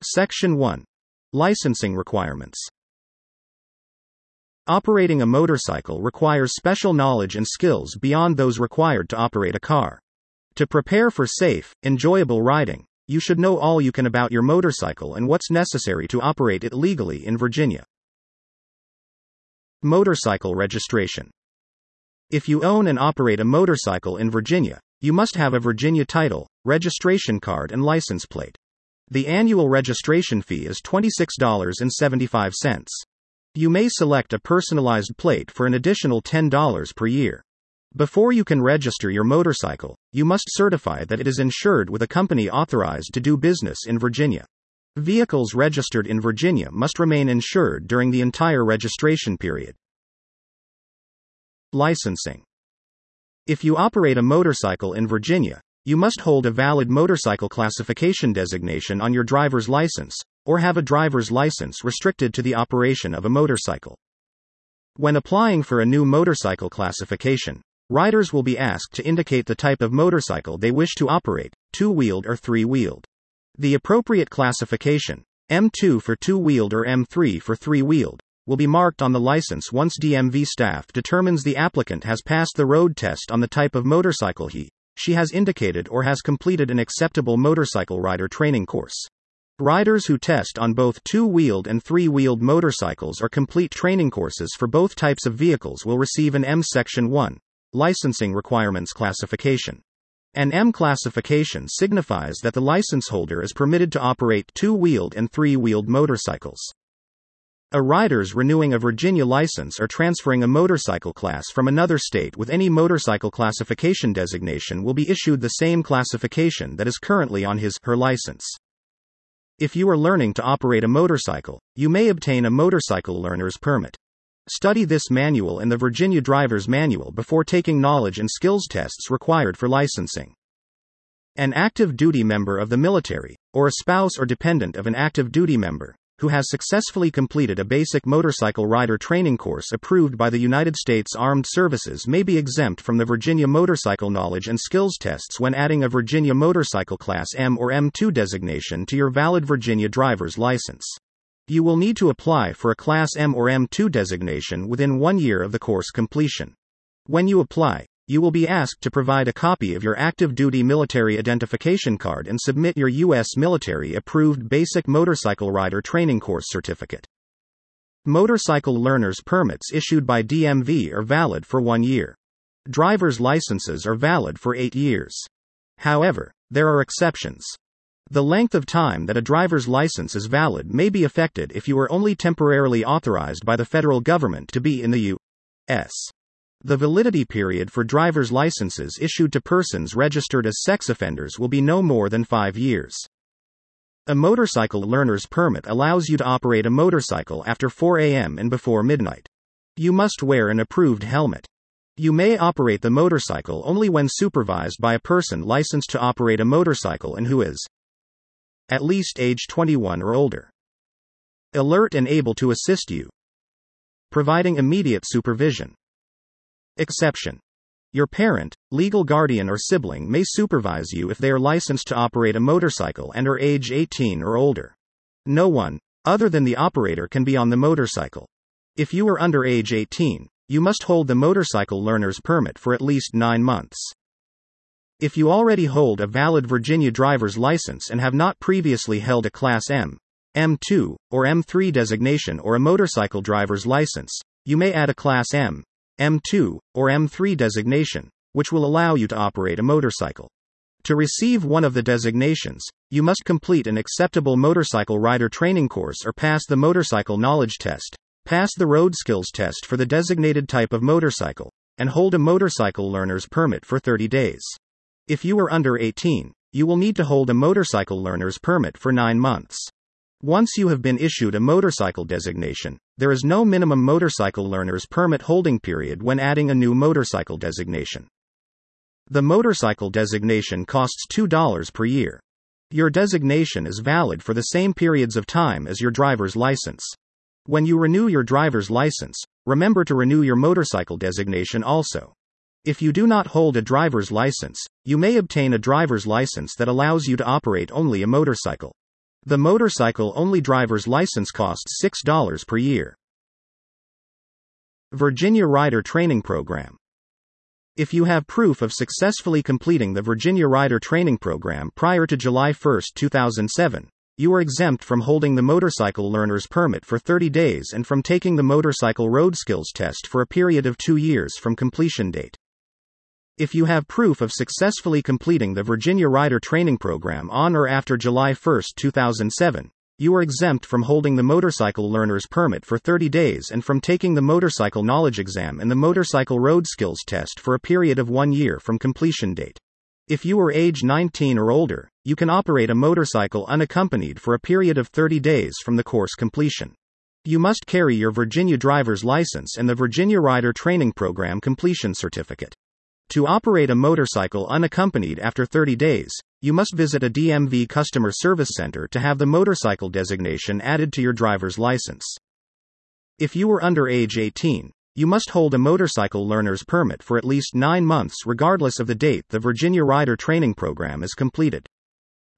Section 1. Licensing requirements. Operating a motorcycle requires special knowledge and skills beyond those required to operate a car. To prepare for safe, enjoyable riding, you should know all you can about your motorcycle and what's necessary to operate it legally in Virginia. Motorcycle registration. If you own and operate a motorcycle in Virginia, you must have a Virginia title, registration card, and license plate. The annual registration fee is $26.75. You may select a personalized plate for an additional $10 per year. Before you can register your motorcycle, you must certify that it is insured with a company authorized to do business in Virginia. Vehicles registered in Virginia must remain insured during the entire registration period. Licensing. If you operate a motorcycle in Virginia, you must hold a valid motorcycle classification designation on your driver's license, or have a driver's license restricted to the operation of a motorcycle. When applying for a new motorcycle classification, riders will be asked to indicate the type of motorcycle they wish to operate, two-wheeled or three-wheeled. The appropriate classification, M2 for two-wheeled or M3 for three-wheeled, will be marked on the license once DMV staff determines the applicant has passed the road test on the type of motorcycle she has indicated or has completed an acceptable motorcycle rider training course. Riders who test on both two-wheeled and three-wheeled motorcycles or complete training courses for both types of vehicles will receive an M Section 1 Licensing Requirements classification. An M classification signifies that the license holder is permitted to operate two-wheeled and three-wheeled motorcycles. A rider's renewing a Virginia license or transferring a motorcycle class from another state with any motorcycle classification designation will be issued the same classification that is currently on his/her license. If you are learning to operate a motorcycle, you may obtain a motorcycle learner's permit. Study this manual and the Virginia Driver's Manual before taking knowledge and skills tests required for licensing. An active duty member of the military, or a spouse or dependent of an active duty member, who has successfully completed a basic motorcycle rider training course approved by the United States Armed Services may be exempt from the Virginia Motorcycle Knowledge and Skills tests when adding a Virginia Motorcycle Class M or M2 designation to your valid Virginia driver's license. You will need to apply for a Class M or M2 designation within 1 year of the course completion. When you apply, you will be asked to provide a copy of your active duty military identification card and submit your U.S. military-approved basic motorcycle rider training course certificate. Motorcycle learner's permits issued by DMV are valid for 1 year. Driver's licenses are valid for 8 years. However, there are exceptions. The length of time that a driver's license is valid may be affected if you are only temporarily authorized by the federal government to be in the U.S. The validity period for driver's licenses issued to persons registered as sex offenders will be no more than 5 years. A motorcycle learner's permit allows you to operate a motorcycle after 4 a.m. and before midnight. You must wear an approved helmet. You may operate the motorcycle only when supervised by a person licensed to operate a motorcycle and who is at least age 21 or older. Alert and able to assist you. Providing immediate supervision. Exception. Your parent, legal guardian or sibling may supervise you if they are licensed to operate a motorcycle and are age 18 or older. No one, other than the operator, can be on the motorcycle. If you are under age 18, you must hold the motorcycle learner's permit for at least 9 months. If you already hold a valid Virginia driver's license and have not previously held a Class M, M2, or M3 designation or a motorcycle driver's license, you may add a Class M, M2, or M3 designation, which will allow you to operate a motorcycle. To receive one of the designations, you must complete an acceptable motorcycle rider training course or pass the motorcycle knowledge test, pass the road skills test for the designated type of motorcycle, and hold a motorcycle learner's permit for 30 days. If you are under 18, you will need to hold a motorcycle learner's permit for 9 months. Once you have been issued a motorcycle designation, there is no minimum motorcycle learner's permit holding period when adding a new motorcycle designation. The motorcycle designation costs $2 per year. Your designation is valid for the same periods of time as your driver's license. When you renew your driver's license, remember to renew your motorcycle designation also. If you do not hold a driver's license, you may obtain a driver's license that allows you to operate only a motorcycle. The motorcycle-only driver's license costs $6 per year. Virginia Rider Training Program. If you have proof of successfully completing the Virginia Rider Training Program prior to July 1, 2007, you are exempt from holding the motorcycle learner's permit for 30 days and from taking the motorcycle road skills test for a period of 2 years from completion date. If you have proof of successfully completing the Virginia Rider Training Program on or after July 1, 2007, you are exempt from holding the motorcycle learner's permit for 30 days and from taking the motorcycle knowledge exam and the motorcycle road skills test for a period of 1 year from completion date. If you are age 19 or older, you can operate a motorcycle unaccompanied for a period of 30 days from the course completion. You must carry your Virginia driver's license and the Virginia Rider Training Program completion certificate. To operate a motorcycle unaccompanied after 30 days, you must visit a DMV customer service center to have the motorcycle designation added to your driver's license. If you are under age 18, you must hold a motorcycle learner's permit for at least 9 months regardless of the date the Virginia Rider Training Program is completed.